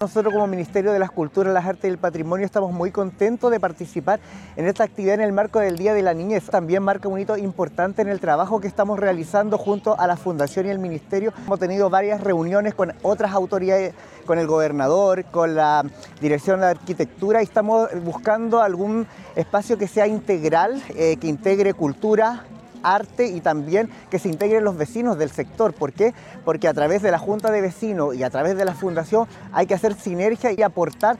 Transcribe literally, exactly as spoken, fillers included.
Nosotros como Ministerio de las Culturas, las Artes y el Patrimonio estamos muy contentos de participar en esta actividad en el marco del Día de la Niñez. También marca un hito importante en el trabajo que estamos realizando junto a la Fundación y el Ministerio. Hemos tenido varias reuniones con otras autoridades, con el gobernador, con la Dirección de Arquitectura y estamos buscando algún espacio que sea integral, eh, que integre cultura, arte y también que se integren los vecinos del sector. ¿Por qué? Porque a través de la Junta de Vecinos y a través de la Fundación hay que hacer sinergia y aportar